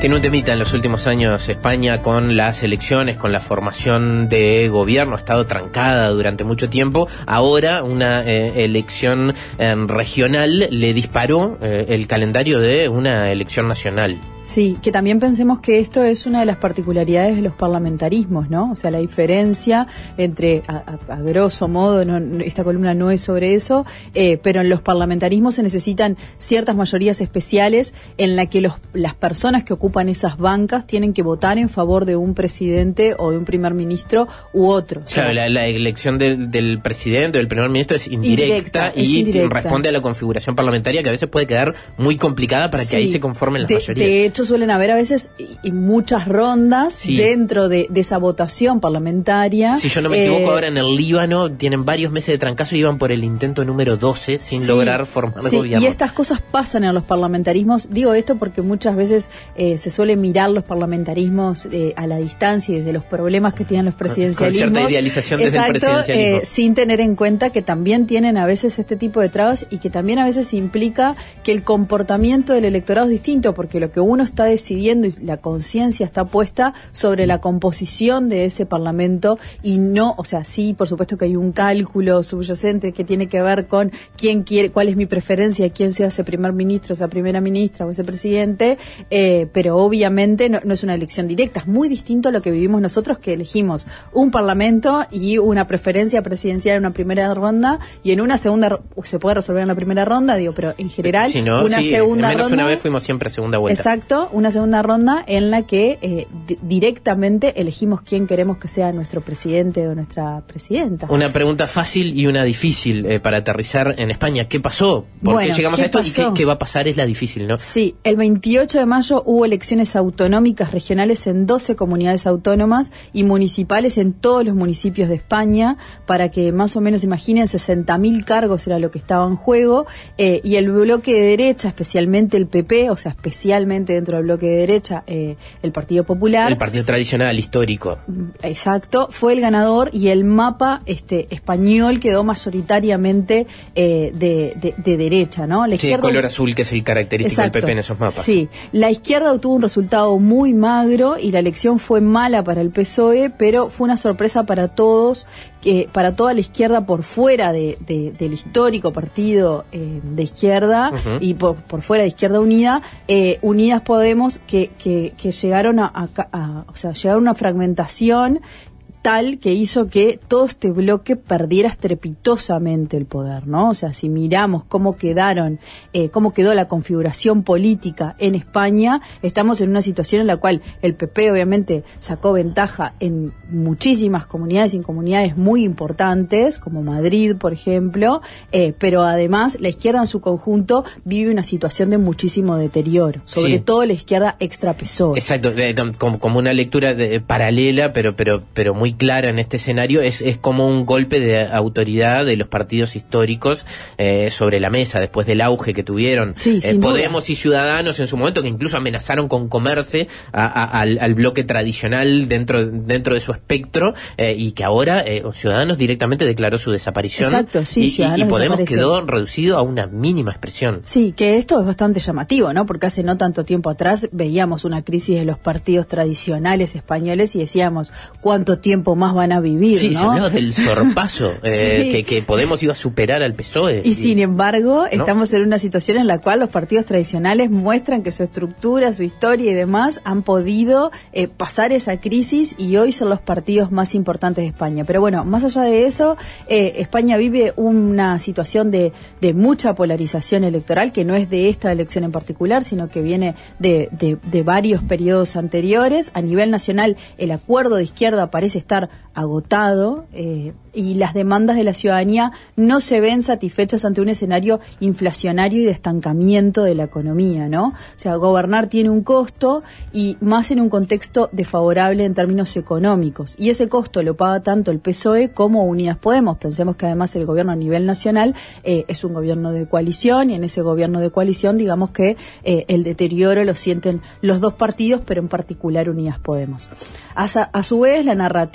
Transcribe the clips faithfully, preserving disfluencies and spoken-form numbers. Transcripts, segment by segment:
Tiene un temita en los últimos años España con las elecciones, con la formación de gobierno, ha estado trancada durante mucho tiempo. Ahora una eh, elección eh, regional le disparó eh, el calendario de una elección nacional. Sí, que también pensemos que esto es una de las particularidades de los parlamentarismos, ¿no? O sea, la diferencia entre, a, a, a grosso modo, no, esta columna no es sobre eso, eh, pero en los parlamentarismos se necesitan ciertas mayorías especiales en la que los, las personas que ocupan esas bancas tienen que votar en favor de un presidente o de un primer ministro u otro. Claro, o sea, la, la elección del, del presidente o del primer ministro es indirecta, indirecta y es indirecta. responde a la configuración parlamentaria que a veces puede quedar muy complicada para que sí, ahí se conformen las de, mayorías. De hecho, suelen haber a veces y, y muchas rondas sí. dentro de, de esa votación parlamentaria. Si yo no me eh, equivoco, ahora en el Líbano tienen varios meses de trancazo y iban por el intento número doce sin sí, lograr formar sí, gobierno. Y estas cosas pasan en los parlamentarismos. Digo esto porque muchas veces eh, se suele mirar los parlamentarismos eh, a la distancia y desde los problemas que tienen los presidencialismos. Con cierta idealización desde Exacto, el presidencialismo. Eh, sin tener en cuenta que también tienen a veces este tipo de trabas y que también a veces implica que el comportamiento del electorado es distinto, porque lo que uno está decidiendo y la conciencia está puesta sobre la composición de ese parlamento y no, o sea, sí, por supuesto que hay un cálculo subyacente que tiene que ver con quién quiere, cuál es mi preferencia, quién sea ese primer ministro, esa primera ministra o ese presidente, eh, pero obviamente no, no es una elección directa, es muy distinto a lo que vivimos nosotros, que elegimos un parlamento y una preferencia presidencial en una primera ronda y en una segunda se puede resolver en la primera ronda, digo, pero en general si no, una sí, segunda menos ronda, una vez fuimos siempre a segunda vuelta. Exacto, una segunda ronda en la que eh, d- directamente elegimos quién queremos que sea nuestro presidente o nuestra presidenta. Una pregunta fácil y una difícil eh, para aterrizar en España. ¿Qué pasó? ¿Por bueno, qué llegamos ¿qué a esto? pasó? ¿Y qué, qué va a pasar? Es la difícil, ¿no? Sí, el veintiocho de mayo hubo elecciones autonómicas regionales en doce comunidades autónomas y municipales en todos los municipios de España, para que más o menos imaginen, sesenta mil cargos era lo que estaba en juego, eh, y el bloque de derecha, especialmente el P P, o sea, especialmente dentro del bloque de derecha, eh, el Partido Popular. El partido tradicional, histórico. Exacto, fue el ganador y el mapa este español quedó mayoritariamente eh, de, de, de derecha, ¿no? La sí, izquierda, color azul, que es el característico Exacto. del P P en esos mapas. Sí, la izquierda obtuvo un resultado muy magro y la elección fue mala para el P S O E, pero fue una sorpresa para todos, que para toda la izquierda por fuera de, de, del histórico partido eh, de izquierda uh-huh. y por, por fuera de Izquierda Unida, eh, Unidas Podemos, que, que, que llegaron a, a, a, o sea, llegaron a una fragmentación tal que hizo que todo este bloque perdiera estrepitosamente el poder, ¿no? O sea, si miramos cómo quedaron, eh, cómo quedó la configuración política en España, estamos en una situación en la cual el P P obviamente sacó ventaja en muchísimas comunidades y en comunidades muy importantes, como Madrid, por ejemplo, eh, pero además la izquierda en su conjunto vive una situación de muchísimo deterioro, sobre sí. todo la izquierda extra P S O E. Exacto, de, como, como una lectura de, paralela, pero, pero, pero muy clara en este escenario, es, es como un golpe de autoridad de los partidos históricos eh, sobre la mesa, después del auge que tuvieron sí, eh, Podemos y Ciudadanos en su momento, que incluso amenazaron con comerse a, a, al, al bloque tradicional dentro, dentro de su espectro, eh, y que ahora eh, Ciudadanos directamente declaró su desaparición. Exacto, sí, y, Ciudadanos y Podemos desapareció. quedó reducido a una mínima expresión. Sí, que esto es bastante llamativo, ¿no? Porque hace no tanto tiempo atrás veíamos una crisis de los partidos tradicionales españoles y decíamos, ¿cuánto tiempo más van a vivir? Sí, ¿no? se hablaba del sorpaso, eh, sí. que, que Podemos iba a superar al P S O E. Y, y sin embargo, ¿no? Estamos en una situación en la cual los partidos tradicionales muestran que su estructura, su historia y demás han podido eh, pasar esa crisis y hoy son los partidos más importantes de España. Pero bueno, más allá de eso, eh, España vive una situación de, de mucha polarización electoral, que no es de esta elección en particular, sino que viene de, de, de varios periodos anteriores. A nivel nacional, el acuerdo de izquierda parece estar agotado eh, y las demandas de la ciudadanía no se ven satisfechas ante un escenario inflacionario y de estancamiento de la economía, ¿no? O sea, gobernar tiene un costo y más en un contexto desfavorable en términos económicos. Y ese costo lo paga tanto el P S O E como Unidas Podemos. Pensemos que además el gobierno a nivel nacional eh, es un gobierno de coalición y en ese gobierno de coalición digamos que eh, el deterioro lo sienten los dos partidos, pero en particular Unidas Podemos. A, a su vez, la narrativa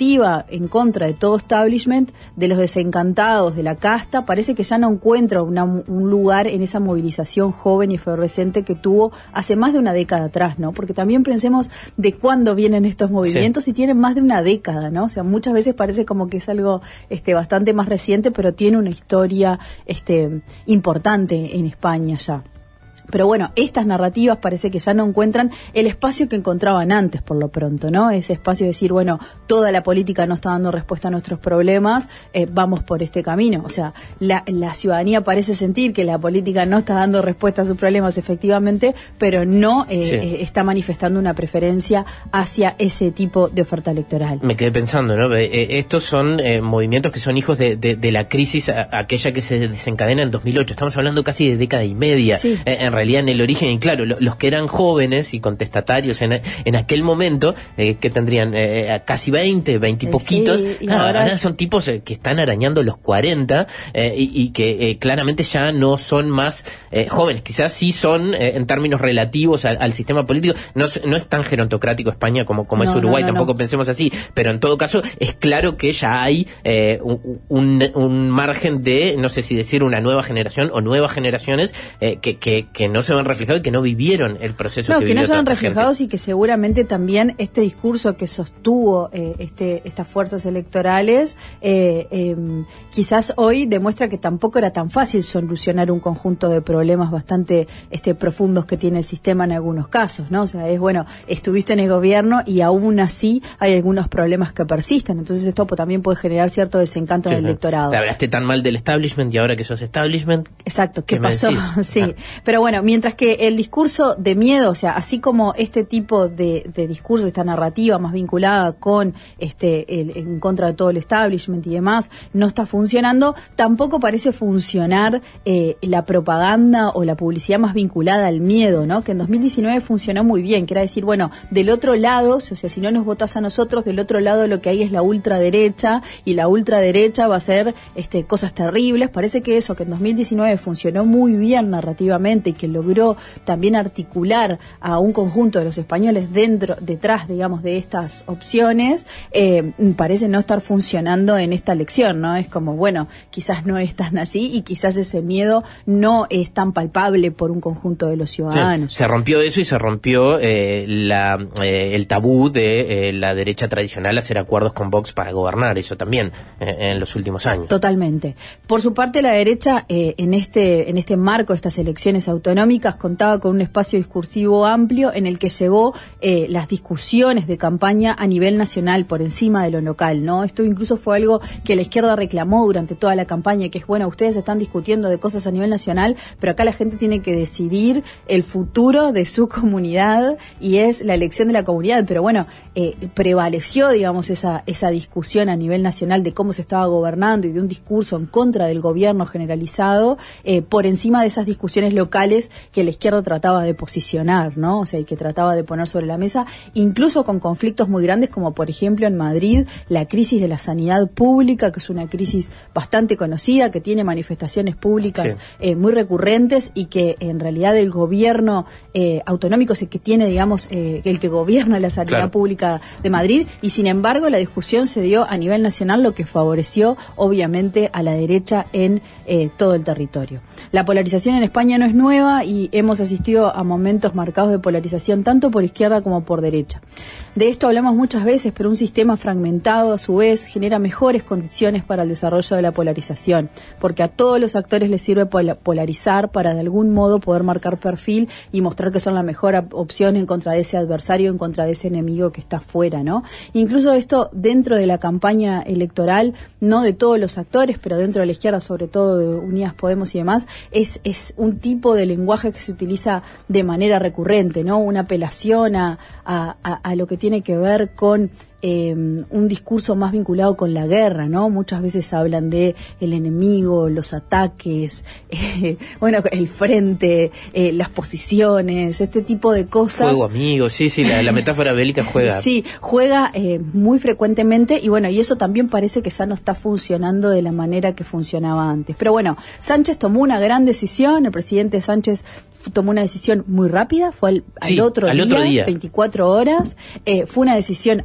narrativa en contra de todo establishment, de los desencantados, de la casta, parece que ya no encuentra una, un lugar en esa movilización joven y efervescente que tuvo hace más de una década atrás, ¿no? Porque también pensemos de cuándo vienen estos movimientos, sí, y tienen más de una década, ¿no? O sea, muchas veces parece como que es algo este, bastante más reciente, pero tiene una historia este, importante en España ya. Pero bueno, estas narrativas parece que ya no encuentran el espacio que encontraban antes, por lo pronto, ¿no? Ese espacio de decir, bueno, toda la política no está dando respuesta a nuestros problemas, eh, vamos por este camino. O sea, la, la ciudadanía parece sentir que la política no está dando respuesta a sus problemas, efectivamente, pero no eh, sí. eh, está manifestando una preferencia hacia ese tipo de oferta electoral. Me quedé pensando, ¿no? Eh, estos son eh, movimientos que son hijos de, de, de la crisis a, aquella que se desencadena en dos mil ocho. Estamos hablando casi de década y media. Sí. Eh, en realidad en el origen, y claro, lo, los que eran jóvenes y contestatarios en, en aquel momento, eh, que tendrían eh, casi veinte, veinte y poquitos, sí, y claro, ahora... ahora son tipos eh, que están arañando los cuarenta eh, y, y que eh, claramente ya no son más eh, jóvenes, quizás sí son eh, en términos relativos al, al sistema político, no, no es tan gerontocrático España como, como no, es Uruguay, no, no, tampoco no. pensemos así, pero en todo caso es claro que ya hay eh, un, un, un margen de, no sé si decir una nueva generación o nuevas generaciones eh, que, que, que no se van reflejados y que no vivieron el proceso no, que, que vivió no se van reflejados gente. Y que seguramente también este discurso que sostuvo eh, este, estas fuerzas electorales eh, eh, quizás hoy demuestra que tampoco era tan fácil solucionar un conjunto de problemas bastante este, profundos que tiene el sistema en algunos casos, ¿no? O sea, es bueno, estuviste en el gobierno y aún así hay algunos problemas que persisten, entonces esto también puede generar cierto desencanto sí, en el electorado. Te hablaste tan mal del establishment y ahora que sos establishment. Exacto, ¿qué, ¿qué pasó? Sí, ah. Pero bueno, mientras que el discurso de miedo, o sea, así como este tipo de, de discurso, esta narrativa más vinculada con este el, en contra de todo el establishment y demás, no está funcionando, tampoco parece funcionar eh, la propaganda o la publicidad más vinculada al miedo, ¿no? Que en dos mil diecinueve funcionó muy bien, que era decir, bueno, del otro lado, o sea, si no nos votás a nosotros, del otro lado lo que hay es la ultraderecha, y la ultraderecha va a hacer este, cosas terribles. Parece que eso, que en dos mil diecinueve funcionó muy bien narrativamente y que logró también articular a un conjunto de los españoles dentro, detrás, digamos, de estas opciones, eh, parece no estar funcionando en esta elección, ¿no? Es como, bueno, quizás no es tan así y quizás ese miedo no es tan palpable por un conjunto de los ciudadanos. Sí, se rompió eso y se rompió eh, la, eh, el tabú de eh, la derecha tradicional hacer acuerdos con Vox para gobernar, eso también eh, en los últimos años. Totalmente. Por su parte, la derecha eh, en este en este marco de estas elecciones autonómicas contaba con un espacio discursivo amplio en el que llevó eh, las discusiones de campaña a nivel nacional por encima de lo local, ¿no? Esto incluso fue algo que la izquierda reclamó durante toda la campaña, que es, bueno, ustedes están discutiendo de cosas a nivel nacional, pero acá la gente tiene que decidir el futuro de su comunidad y es la elección de la comunidad. Pero bueno, eh, prevaleció, digamos, esa, esa discusión a nivel nacional de cómo se estaba gobernando y de un discurso en contra del gobierno generalizado eh, por encima de esas discusiones locales que la izquierda trataba de posicionar, ¿no? O sea, y que trataba de poner sobre la mesa, incluso con conflictos muy grandes, como por ejemplo en Madrid, la crisis de la sanidad pública, que es una crisis bastante conocida, que tiene manifestaciones públicas sí. eh, muy recurrentes y que en realidad el gobierno eh, autonómico es el que tiene, digamos, eh, el que gobierna la sanidad claro. pública de Madrid, y sin embargo la discusión se dio a nivel nacional, lo que favoreció obviamente a la derecha en eh, todo el territorio. La polarización en España no es nueva y hemos asistido a momentos marcados de polarización tanto por izquierda como por derecha. De esto hablamos muchas veces, pero un sistema fragmentado a su vez genera mejores condiciones para el desarrollo de la polarización, porque a todos los actores les sirve polarizar para de algún modo poder marcar perfil y mostrar que son la mejor opción en contra de ese adversario, en contra de ese enemigo que está afuera, ¿no? Incluso esto dentro de la campaña electoral, no de todos los actores, pero dentro de la izquierda, sobre todo de Unidas Podemos y demás, es, es un tipo de lenguaje que se utiliza de manera recurrente, ¿no? Una apelación a, a, a, a lo que tiene que ver con Eh, un discurso más vinculado con la guerra, ¿no? Muchas veces hablan de el enemigo, los ataques, eh, bueno, el frente, eh, las posiciones, este tipo de cosas. Fuego amigo, sí, sí, la, la metáfora bélica juega. Sí, juega eh, muy frecuentemente y bueno, y eso también parece que ya no está funcionando de la manera que funcionaba antes. Pero bueno, Sánchez tomó una gran decisión, el presidente Sánchez tomó una decisión muy rápida, fue al, sí, al, otro, al día, otro día, veinticuatro horas, eh, fue una decisión astuta,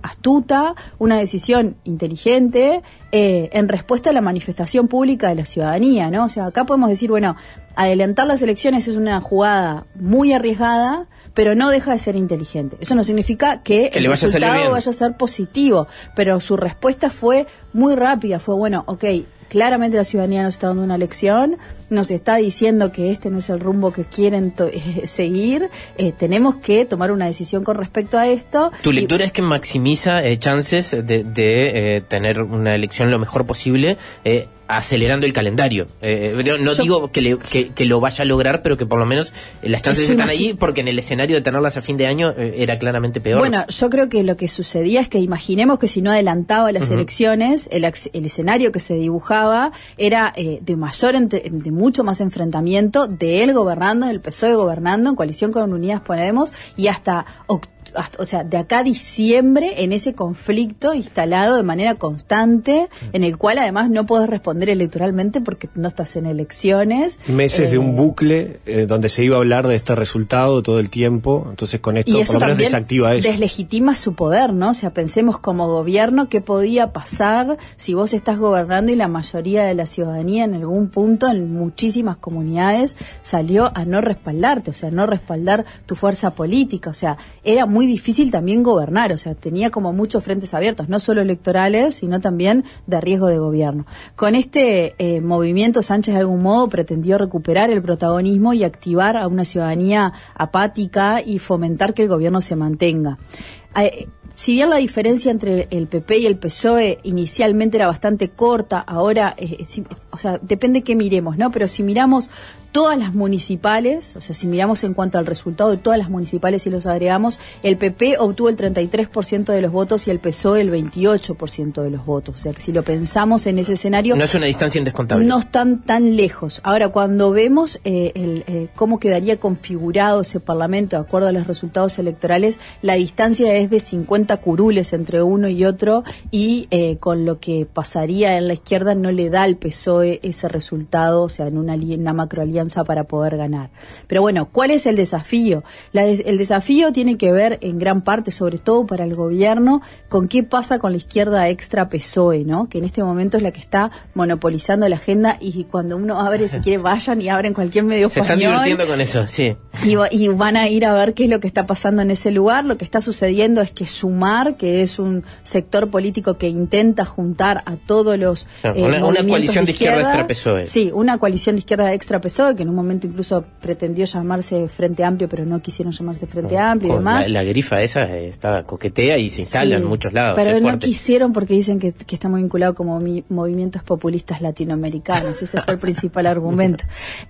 ruta, una decisión inteligente eh, en respuesta a la manifestación pública de la ciudadanía, ¿no? O sea, acá podemos decir, bueno, adelantar las elecciones es una jugada muy arriesgada, pero no deja de ser inteligente. Eso no significa que, que el vaya resultado a vaya a ser positivo, pero su respuesta fue muy rápida, fue bueno, ok, claramente la ciudadanía nos está dando una lección, nos está diciendo que este no es el rumbo que quieren to- eh, seguir, eh, tenemos que tomar una decisión con respecto a esto. ¿Tu lectura y... es que maximiza eh, chances de, de eh, tener una elección lo mejor posible, eh, acelerando el calendario? Eh, no no Yo, digo que, le, que, que lo vaya a lograr, pero que por lo menos las chances están imagi- ahí, porque en el escenario de tenerlas a fin de año eh, era claramente peor. Bueno, yo creo que lo que sucedía es que imaginemos que si no adelantaba las uh-huh. elecciones, el, el escenario que se dibujaba era eh, de mayor, entre, de mucho más enfrentamiento de él gobernando, del P S O E gobernando en coalición con Unidas Podemos, y hasta octubre. Hasta, o sea, de acá a diciembre en ese conflicto instalado de manera constante, en el cual además no podés responder electoralmente porque no estás en elecciones. Meses eh, de un bucle eh, donde se iba a hablar de este resultado todo el tiempo, entonces con esto por lo menos desactiva eso. Deslegitima su poder, ¿no? O sea, pensemos como gobierno qué podía pasar si vos estás gobernando y la mayoría de la ciudadanía en algún punto, en muchísimas comunidades, salió a no respaldarte, o sea, no respaldar tu fuerza política, o sea, era muy difícil también gobernar, o sea, tenía como muchos frentes abiertos, no solo electorales, sino también de riesgo de gobierno. Con este eh, movimiento, Sánchez de algún modo pretendió recuperar el protagonismo y activar a una ciudadanía apática y fomentar que el gobierno se mantenga. Eh, Si bien la diferencia entre el P P y el P S O E inicialmente era bastante corta, ahora, eh, si, o sea, depende qué miremos, ¿no? Pero si miramos todas las municipales, o sea, si miramos en cuanto al resultado de todas las municipales y los agregamos, el P P obtuvo el treinta y tres por ciento de los votos y el P S O E el veintiocho por ciento de los votos. O sea, que si lo pensamos en ese escenario... No es una distancia indescontable. No están tan lejos. Ahora, cuando vemos eh, el, eh, cómo quedaría configurado ese Parlamento de acuerdo a los resultados electorales, la distancia es de cincuenta curules entre uno y otro, y eh, con lo que pasaría en la izquierda no le da al P S O E ese resultado, o sea, en una, una macroalianza para poder ganar. Pero bueno, ¿cuál es el desafío? La des- el desafío tiene que ver en gran parte, sobre todo para el gobierno, con qué pasa con la izquierda extra P S O E, ¿no? Que en este momento es la que está monopolizando la agenda, y cuando uno abre, si quiere, vayan y abren cualquier medio Se español. están divirtiendo con eso, sí. Y, y van a ir a ver qué es lo que está pasando en ese lugar. Lo que está sucediendo es que Sumar, que es un sector político que intenta juntar a todos los o sea, eh, una, una coalición de izquierda, izquierda extra P S O E. Sí, una coalición de izquierda extra P S O E, que en un momento incluso pretendió llamarse Frente Amplio, pero no quisieron llamarse Frente no, Amplio y demás. La, la grifa esa está coquetea y se instala sí, en muchos lados. Pero es no fuerte. quisieron porque dicen que, que está muy vinculado como mi, movimientos populistas latinoamericanos. Ese fue el principal argumento.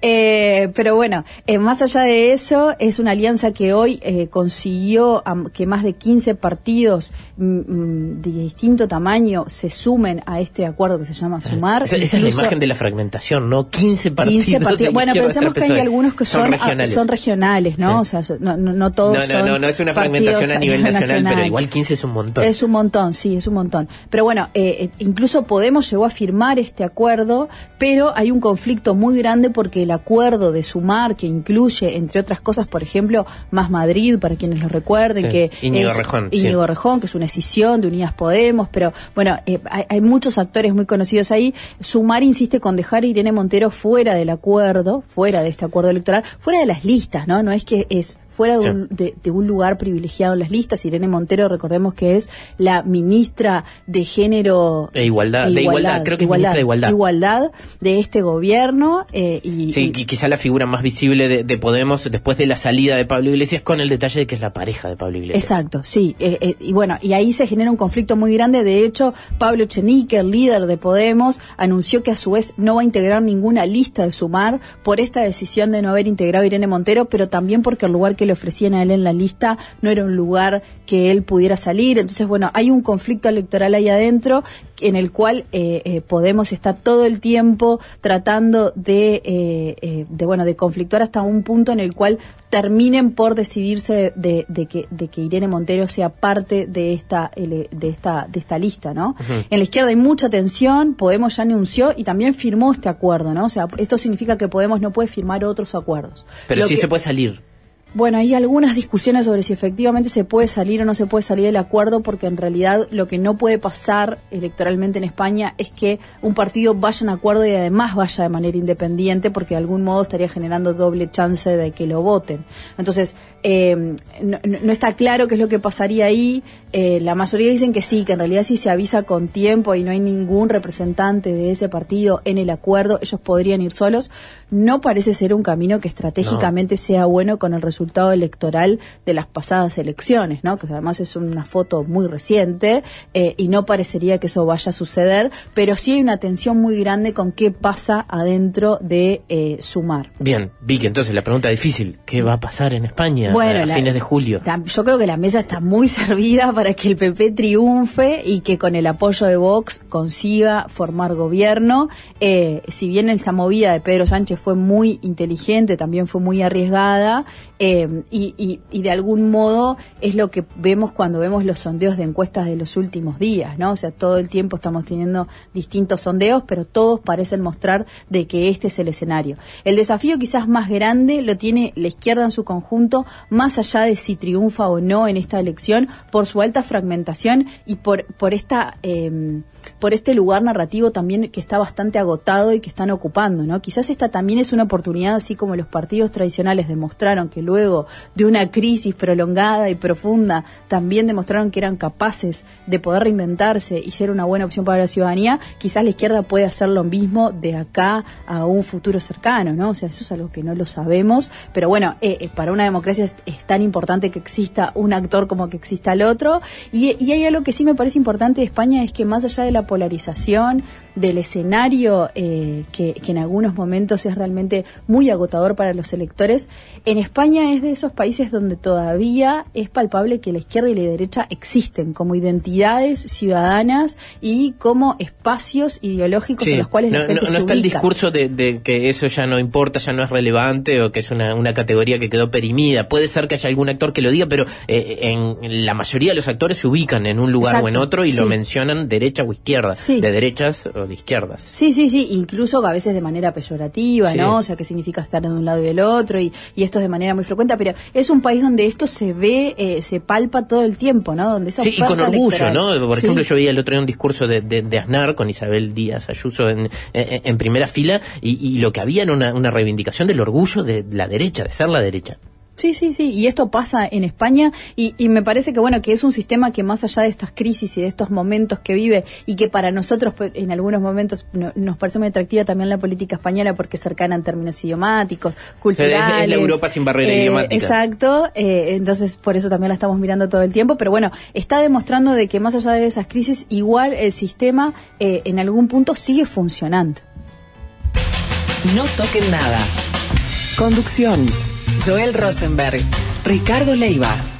Eh, pero bueno, eh, más allá de eso, es una alianza que hoy eh, consiguió um, que más de quince partidos um, de distinto tamaño se sumen a este acuerdo que se llama Sumar. Esa, esa es la imagen de la fragmentación, ¿no? quince partidos. quince partidos. Bueno, pensemos que hay algunos que son, son regionales, son regionales ¿no? Sí. O sea, no, no, no todos no, no, son no, no es una fragmentación a nivel nacional, nacional, pero igual quince es un montón. Es un montón, sí, es un montón. Pero bueno, eh, incluso Podemos llegó a firmar este acuerdo, pero hay un conflicto muy grande porque el acuerdo de Sumar, que incluye, entre otras cosas, por ejemplo, Más Madrid, para quienes lo recuerden, sí. que Íñigo es Rejón, Íñigo sí. Rejón, que es una escisión de Unidas Podemos, pero bueno, eh, hay, hay muchos actores muy conocidos ahí. Sumar insiste con dejar a Irene Montero fuera del acuerdo, fuera de este acuerdo electoral, fuera de las listas, ¿no? No es que es fuera de un, de, de un lugar privilegiado en las listas. Irene Montero, recordemos que es la ministra de Género e igualdad, e igualdad, de igualdad, creo que igualdad, es ministra de Igualdad. Igualdad de este gobierno. Eh, y, sí, y quizá la figura más visible de, de Podemos después de la salida de Pablo Iglesias, con el detalle de que es la pareja de Pablo Iglesias. Exacto, sí. Eh, eh, y bueno, y ahí se genera un conflicto muy grande. De hecho, Pablo Echenique, el líder de Podemos, anunció que a su vez no va a integrar ninguna lista de Sumar por esta decisión de no haber integrado a Irene Montero, pero también porque el lugar que le ofrecían a él en la lista no era un lugar que él pudiera salir. Entonces, bueno, hay un conflicto electoral ahí adentro en el cual eh, eh, Podemos está todo el tiempo tratando de, eh, eh, de, bueno, de conflictuar hasta un punto en el cual terminen por decidirse de, de, de, que, de que Irene Montero sea parte de esta, de esta, de esta lista, ¿no? Uh-huh. En la izquierda hay mucha tensión. Podemos ya anunció y también firmó este acuerdo, ¿no? O sea, esto significa que Podemos no puede firmar otros acuerdos. Pero Lo sí que, se puede salir. Bueno, hay algunas discusiones sobre si efectivamente se puede salir o no se puede salir del acuerdo, porque en realidad lo que no puede pasar electoralmente en España es que un partido vaya en acuerdo y además vaya de manera independiente, porque de algún modo estaría generando doble chance de que lo voten. Entonces, eh, no, no está claro qué es lo que pasaría ahí. Eh, la mayoría dicen que sí, que en realidad si se avisa con tiempo y no hay ningún representante de ese partido en el acuerdo, ellos podrían ir solos. No parece ser un camino que estratégicamente no. sea bueno con el resultado electoral de las pasadas elecciones, ¿no? Que además es una foto muy reciente, eh, y no parecería que eso vaya a suceder, pero sí hay una tensión muy grande con qué pasa adentro de eh, Sumar. Bien, Vicky, entonces la pregunta difícil, ¿qué va a pasar en España bueno, a la, fines de julio? Yo creo que la mesa está muy servida para que el P P triunfe y que con el apoyo de Vox consiga formar gobierno. Eh, si bien esta movida de Pedro Sánchez fue muy inteligente, también fue muy arriesgada, eh, y, y, y de algún modo es lo que vemos cuando vemos los sondeos de encuestas de los últimos días, ¿no? O sea, todo el tiempo estamos teniendo distintos sondeos, pero todos parecen mostrar de que este es el escenario. El desafío quizás más grande lo tiene la izquierda en su conjunto, más allá de si triunfa o no en esta elección, por su alta fragmentación y por, por esta eh, por este lugar narrativo también que está bastante agotado y que están ocupando, ¿no? Quizás esta también es una oportunidad, así como los partidos tradicionales demostraron que luego de una crisis prolongada y profunda también demostraron que eran capaces de poder reinventarse y ser una buena opción para la ciudadanía. Quizás la izquierda puede hacer lo mismo de acá a un futuro cercano, ¿no? O sea, eso es algo que no lo sabemos, pero bueno, eh, eh, para una democracia es, es tan importante que exista un actor como que exista el otro, y, y hay algo que sí me parece importante de España, es que más allá de la polarización, del escenario eh, que, que en algunos momentos es realmente muy agotador para los electores, en España es de esos países donde todavía es palpable que la izquierda y la derecha existen como identidades ciudadanas y como espacios ideológicos, sí, en los cuales no, la gente no, se no está ubica. El discurso de, de que eso ya no importa, ya no es relevante, o que es una, una categoría que quedó perimida. Puede ser que haya algún actor que lo diga, pero eh, en la mayoría de los actores se ubican en un lugar Exacto, o en otro y sí. lo mencionan derecha o izquierda, sí. de derechas o de izquierdas. Sí, sí, sí, incluso a veces de manera peyorativa, sí. ¿no? O sea, que significa estar de un lado y del otro, y, y esto es de manera muy frecuente, pero es un país donde esto se ve, eh, se palpa todo el tiempo, ¿no? Donde esa sí, y con orgullo, electoral, ¿no? Por sí. ejemplo, yo veía el otro día un discurso de, de, de Aznar con Isabel Díaz Ayuso en, en, en primera fila, y, y lo que había era una, una reivindicación del orgullo de la derecha, de ser la derecha. Sí, sí, sí, y esto pasa en España, y, y me parece que bueno, que es un sistema que más allá de estas crisis y de estos momentos que vive, y que para nosotros en algunos momentos no, nos parece muy atractiva también la política española porque es cercana en términos idiomáticos, culturales. Es, es la Europa sin barrera eh, idiomática. Exacto, eh, entonces por eso también la estamos mirando todo el tiempo, pero bueno, está demostrando de que más allá de esas crisis, igual el sistema eh, en algún punto sigue funcionando. No toquen nada. Conducción: Joel Rosenberg, Ricardo Leiva.